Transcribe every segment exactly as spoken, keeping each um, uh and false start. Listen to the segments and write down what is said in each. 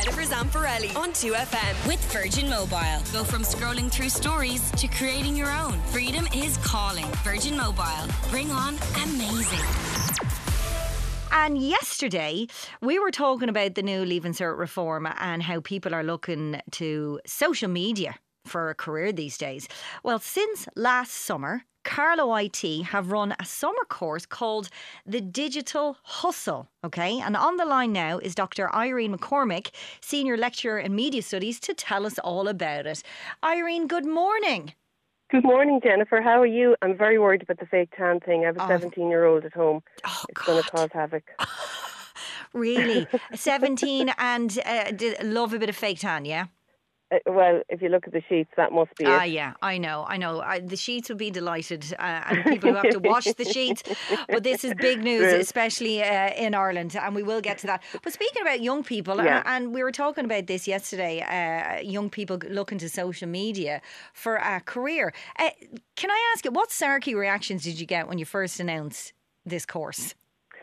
Jennifer Zamparelli on two F M. With Virgin Mobile. Go from scrolling through stories to creating your own. Freedom is calling. Virgin Mobile. Bring on amazing. And yesterday, we were talking about the new Leaving Cert reform and how people are looking to social media for a career these days. Well, since last summer, Carlow I T have run a summer course called the Digital Hustle. Okay, and on the line now is Doctor Irene McCormick, Senior Lecturer in Media Studies, to tell us all about it. Irene, good morning. Good morning, Jennifer. How are you? I'm very worried about the fake tan thing. I have a seventeen-year-old at home. Oh, it's God. going to cause havoc. Really? seventeen and uh, did, love a bit of fake tan, yeah? Uh, well, if you look at the sheets, that must be it. Ah, yeah, I know, I know. I, the sheets would be delighted, uh, and people who have to wash the sheets. But this is big news, True. especially uh, in Ireland, and we will get to that. But speaking about young people, Yeah. and, and we were talking about this yesterday, uh, young people looking to social media for a career. Uh, can I ask you, what sarky reactions did you get when you first announced this course?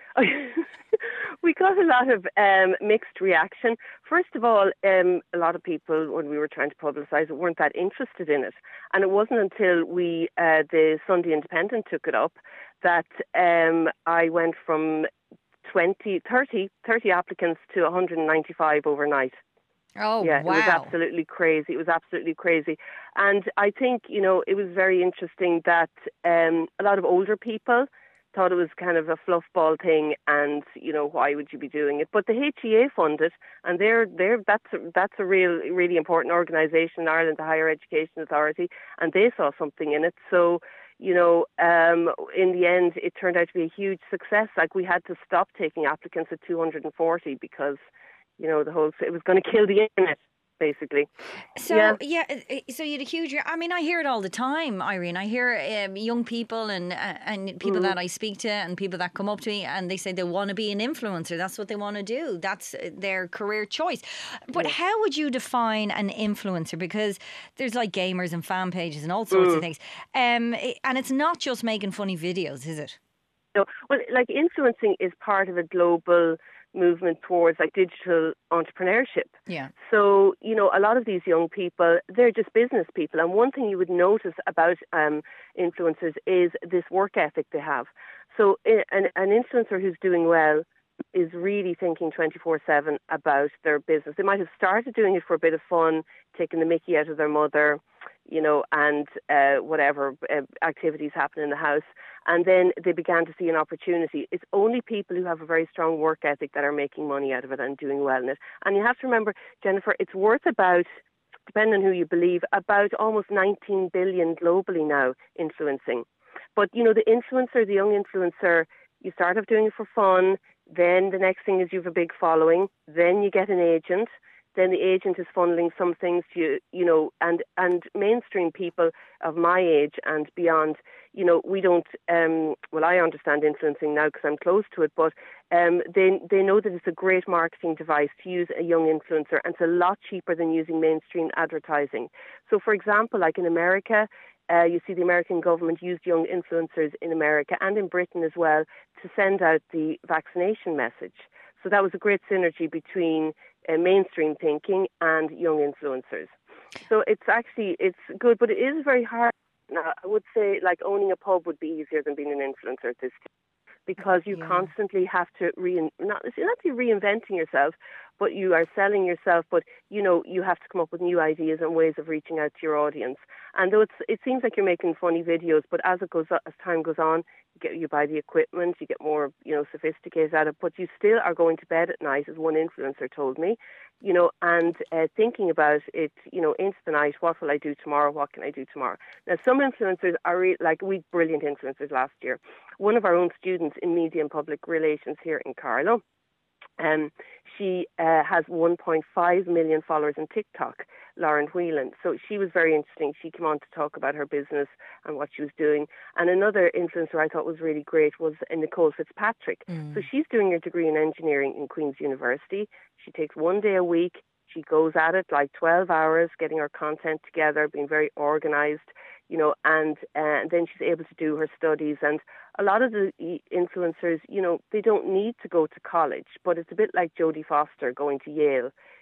We got a lot of um, mixed reaction. First of all, um, a lot of people, when we were trying to publicise it, weren't that interested in it. And it wasn't until we, uh, the Sunday Independent took it up, that um, I went from twenty, thirty, thirty applicants to one hundred ninety-five overnight. Oh, yeah, wow. It was absolutely crazy. It was absolutely crazy. And I think, you know, it was very interesting that um, a lot of older people thought it was kind of a fluffball thing, and you know, why would you be doing it? But the H E A fund it, and they're they're that's a, that's a real really important organisation in Ireland, the Higher Education Authority, and they saw something in it. So, you know, um, in the end, it turned out to be a huge success. Like, we had to stop taking applicants at two hundred forty because, you know, the whole it was going to kill the internet, basically. So, yeah. yeah, so you had a huge... I mean, I hear it all the time, Irene. I hear um, young people and uh, and people Mm. that I speak to and people that come up to me and they say they want to be an influencer. That's what they want to do. That's their career choice. But Yeah. how would you define an influencer? Because there's like gamers and fan pages and all sorts Mm. of things. Um, and it's not just making funny videos, is it? No, well, like, influencing is part of a global movement towards like digital entrepreneurship. Yeah. So, you know, a lot of these young people, they're just business people. And one thing you would notice about um, influencers is this work ethic they have. So i- an, an influencer who's doing well is really thinking twenty-four seven about their business. They might have started doing it for a bit of fun, taking the mickey out of their mother, you know, and uh, whatever uh, activities happen in the house. And then they began to see an opportunity. It's only people who have a very strong work ethic that are making money out of it and doing well in it. And you have to remember, Jennifer, it's worth about, depending on who you believe, about almost nineteen billion globally now, influencing. But, you know, the influencer, the young influencer, you start off doing it for fun. Then the next thing is you have a big following. Then you get an agent. Then the agent is funneling some things to you, you know, and, and mainstream people of my age and beyond, you know, we don't, um, well, I understand influencing now because I'm close to it, but um, they they know that it's a great marketing device to use a young influencer, and it's a lot cheaper than using mainstream advertising. So, for example, like in America, uh, you see the American government used young influencers in America and in Britain as well to send out the vaccination message. So that was a great synergy between uh, mainstream thinking and young influencers. So it's actually, it's good, but it is very hard. Now, I would say like owning a pub would be easier than being an influencer at this stage, because you Yeah. constantly constantly have to, re- not, it's not be reinventing yourself, but you are selling yourself, but, you know, you have to come up with new ideas and ways of reaching out to your audience. And though it's, it seems like you're making funny videos, but as it goes, as time goes on, you get, you buy the equipment, you get more, you know, sophisticated at it, but you still are going to bed at night, as one influencer told me, you know, and uh, thinking about it, you know, into the night, what will I do tomorrow? What can I do tomorrow? Now, some influencers are re- like, we brilliant influencers last year. One of our own students in media and public relations here in Carlow, Um, she uh, has one point five million followers on TikTok, Lauren Whelan. So she was very interesting. She came on to talk about her business and what she was doing. And another influencer I thought was really great was uh, Nicole Fitzpatrick. Mm. So she's doing her degree in engineering in Queen's University. She takes one day a week. She goes at it like twelve hours, getting her content together, being very organised, you know, and, uh, and then she's able to do her studies. And a lot of the influencers, you know, they don't need to go to college, but it's a bit like Jodie Foster going to Yale.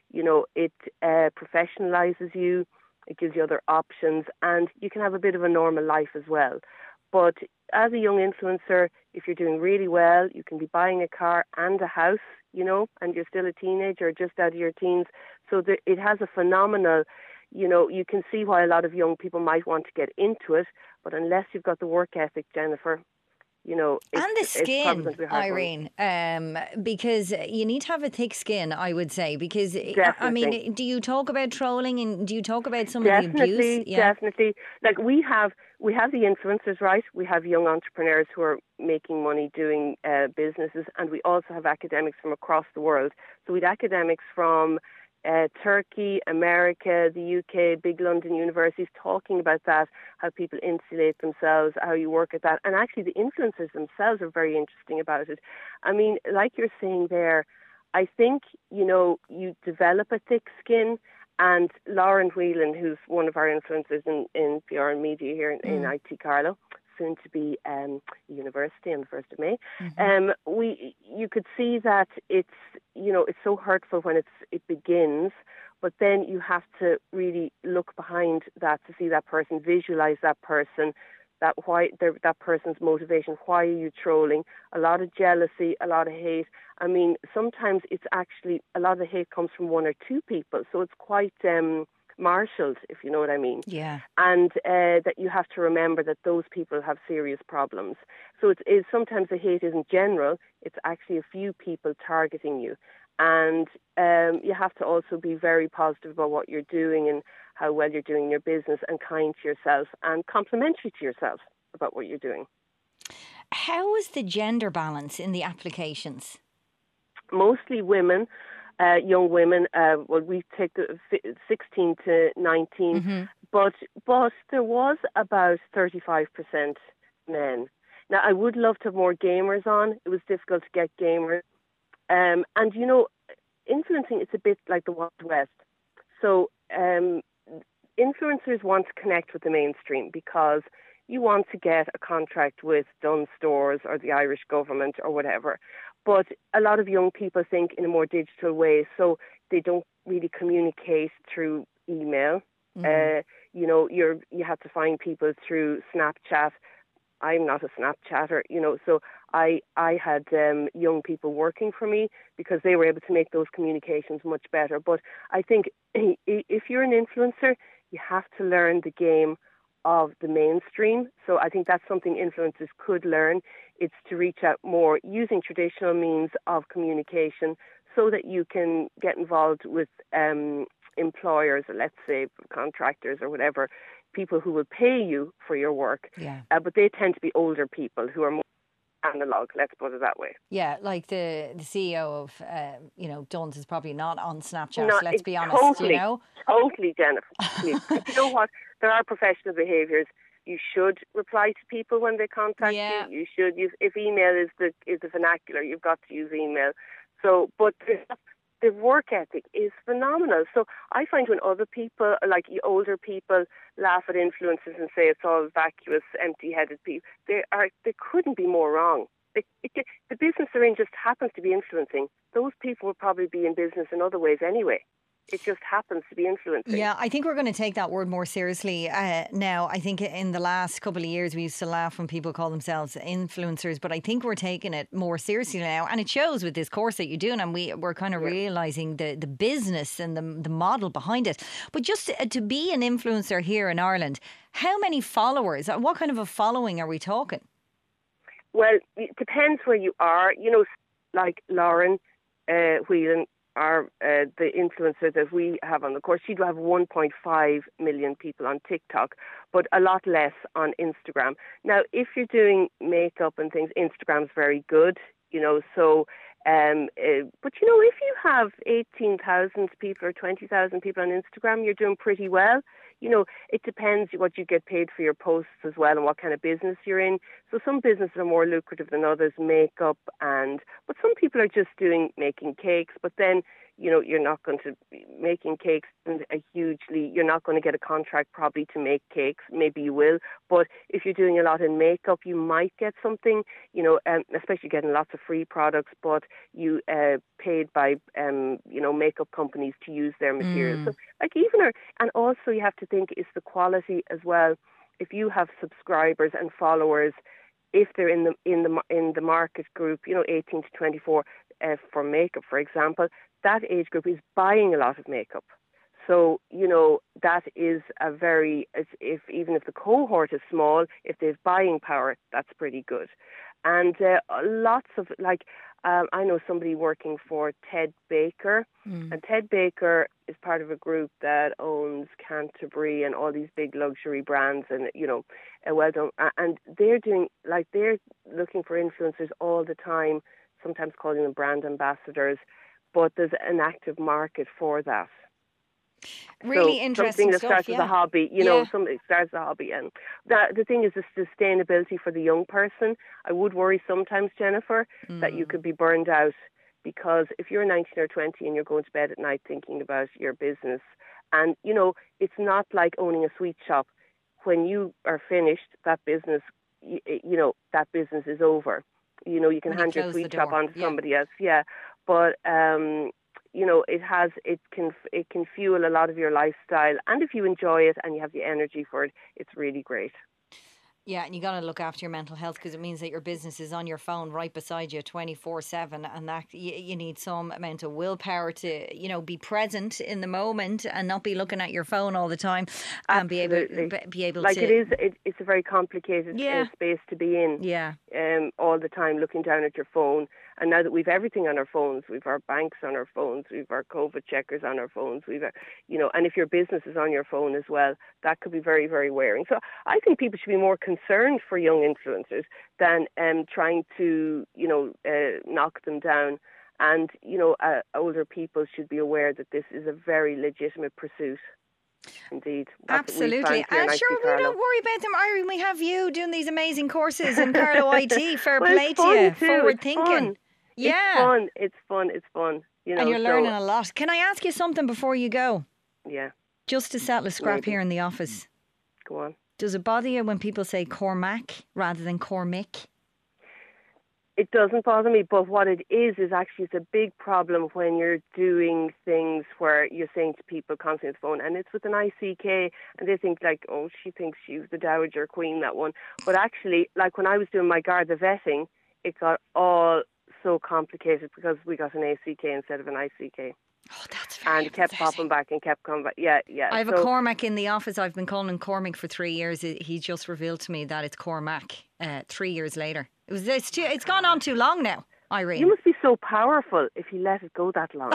You know, it uh, professionalizes you, it gives you other options, and you can have a bit of a normal life as well. But as a young influencer, if you're doing really well, you can be buying a car and a house, you know, and you're still a teenager or just out of your teens. So the, it has a phenomenal, you know, you can see why a lot of young people might want to get into it, but unless you've got the work ethic, Jennifer, you know, it's, and the it's probably going skin, to be a hard Irene, um, because you need to have a thick skin, I would say. Because Definitely. I mean, do you talk about trolling and do you talk about some Definitely, of the abuse? Yeah, definitely. Like we have, we have the influencers, right? We have young entrepreneurs who are making money doing uh, businesses, and we also have academics from across the world. So we have academics from Uh, Turkey, America, the U K, big London universities talking about that, how people insulate themselves, how you work at that. And actually the influencers themselves are very interesting about it. I mean, like you're saying there, I think, you know, you develop a thick skin, and Lauren Whelan, who's one of our influencers in, in P R and media here in, mm. in I T Carlow, soon to be um, university on the first of May. Mm-hmm. Um, we, you could see that it's, you know, it's so hurtful when it's it begins, but then you have to really look behind that to see that person, visualize that person, that why that person's motivation. Why are you trolling? A lot of jealousy, a lot of hate. I mean, sometimes it's actually a lot of the hate comes from one or two people, so it's quite um, marshalled, if you know what I mean. Yeah. And uh, that you have to remember that those people have serious problems. So it's, it's sometimes the hate isn't general; it's actually a few people targeting you. And um, you have to also be very positive about what you're doing and how well you're doing your business, and kind to yourself and complimentary to yourself about what you're doing. How is the gender balance in the applications? Mostly women. Uh, young women, uh, well, we take the sixteen to nineteen, mm-hmm. but but there was about thirty-five percent men. Now, I would love to have more gamers on. It was difficult to get gamers. Um, and, you know, influencing, it's a bit like the Wild West. So um, influencers want to connect with the mainstream because you want to get a contract with Dunnes Stores or the Irish government or whatever. But a lot of young people think in a more digital way, so they don't really communicate through email. Mm. Uh, you know, you're you have to find people through Snapchat. I'm not a Snapchatter, you know, so I I had um, young people working for me because they were able to make those communications much better. But I think if you're an influencer, you have to learn the game of the mainstream. So I think that's something influencers could learn. It's to reach out more using traditional means of communication so that you can get involved with um, employers, or let's say contractors or whatever, people who will pay you for your work. Yeah. Uh, but they tend to be older people who are more analog, let's put it that way. Yeah, like the, the C E O of, uh, you know, Dunnes is probably not on Snapchat, not, let's be honest, totally, you know? Totally, Jennifer. You know what? There are professional behaviours. You should reply to people when they contact yeah. you. You should use, if email is the is the vernacular, you've got to use email. So, but the, the work ethic is phenomenal. So I find when other people, like older people, laugh at influencers and say it's all vacuous, empty-headed people, they are they couldn't be more wrong. It, it, the business they're in just happens to be influencing. Those people will probably be in business in other ways anyway. It just happens to be influencing. Yeah, I think we're going to take that word more seriously uh, now. I think in the last couple of years we used to laugh when people call themselves influencers, but I think we're taking it more seriously now, and it shows with this course that you're doing, and we, we're kind of yeah. realising the, the business and the, the model behind it. But just to, to be an influencer here in Ireland, how many followers, what kind of a following are we talking? Well, it depends where you are. You know, like Lauren uh, Whelan, Our, uh, the influencer that we have on the course, she'd have one point five million people on TikTok, but a lot less on Instagram. Now, if you're doing makeup and things, Instagram's very good, you know, so, um, uh, but you know, if you have eighteen thousand people or twenty thousand people on Instagram, you're doing pretty well. You know, it depends what you get paid for your posts as well and what kind of business you're in. So some businesses are more lucrative than others, makeup, and but some people are just doing making cakes. But then, you know, you're not going to be making cakes and a hugely, you're not going to get a contract probably to make cakes. Maybe you will. But if you're doing a lot in makeup, you might get something, you know, um, especially getting lots of free products, but you uh, paid by, um, you know, makeup companies to use their materials. Mm. So, like, even, our, and also you have to think is the quality as well. If you have subscribers and followers, if they're in the in the in the market group, you know, eighteen to twenty-four uh, for makeup, for example, that age group is buying a lot of makeup. So, you know, that is a very, if even if the cohort is small, if they've buying power, that's pretty good. And uh, lots of, like, um, I know somebody working for Ted Baker, mm. and Ted Baker is part of a group that owns Canterbury and all these big luxury brands, and, you know, uh, well done. And they're doing, like, they're looking for influencers all the time, sometimes calling them brand ambassadors, but there's an active market for that. Really so interesting something that stuff, starts yeah. as a hobby, you yeah. know, something starts as a hobby. And the, the thing is the sustainability for the young person. I would worry sometimes, Jennifer, mm. that you could be burned out, because if you're nineteen or twenty and you're going to bed at night thinking about your business, and, you know, it's not like owning a sweet shop. When you are finished, that business, you, you know, that business is over. You know, you can when hand you your sweet shop on to yeah. somebody else, yeah. But, um, you know, it has, it can, it can fuel a lot of your lifestyle. And if you enjoy it and you have the energy for it, it's really great. Yeah, and you got to look after your mental health, because it means that your business is on your phone right beside you twenty-four seven, and that you, you need some amount of willpower to, you know, be present in the moment and not be looking at your phone all the time, and Absolutely. be able be able like to. Like it is, it, it's a very complicated yeah. uh, space to be in. Yeah. Um, all the time looking down at your phone. And now that we've everything on our phones, we've our banks on our phones, we've our COVID checkers on our phones, we've, our, you know, and if your business is on your phone as well, that could be very, very wearing. So I think people should be more concerned for young influencers than um, trying to, you know, uh, knock them down. And, you know, uh, older people should be aware that this is a very legitimate pursuit. Indeed. That's Absolutely. And sure, we don't worry about them, Irene. We have you doing these amazing courses in Carlow I T. Fair well, play to you. Too. Forward it's thinking. Fun. Yeah. It's fun. It's fun. It's fun. You know, and you're so, learning a lot. Can I ask you something before you go? Yeah. Just to settle a scrap Maybe. here in the office. Go on. Does it bother you when people say Cormac rather than Cormick? It doesn't bother me, but what it is, is actually it's a big problem when you're doing things where you're saying to people constantly on the phone, and it's with an I C K, and they think like, oh, she thinks she's the Dowager Queen, that one. But actually, like when I was doing my Garda vetting, it got all so complicated because we got an A C K instead of an I C K. Oh, that's very And it kept upsetting. popping back and kept coming back. Yeah, yeah. I have so, a Cormac in the office. I've been calling him Cormac for three years. He just revealed to me that it's Cormac uh, three years later. It was it's, too, it's gone on too long now, Irene. You must be so powerful if you let it go that long.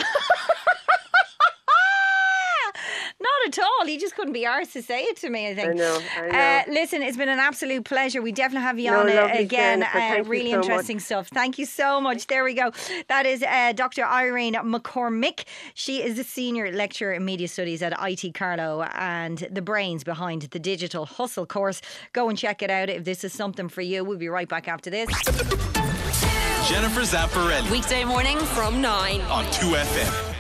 Not at all. He just couldn't be arsed to say it to me, I think. I know, I know. Uh, listen, it's been an absolute pleasure. We definitely have you no, on uh, lovely, again. Uh, really so interesting much. stuff. Thank you so much. There we go. That is uh, Doctor Irene McCormick. She is a senior lecturer in media studies at I T Carlow and the brains behind the Digital Hustle course. Go and check it out if this is something for you. We'll be right back after this. Jennifer Zamparelli. Weekday morning from nine on two F M.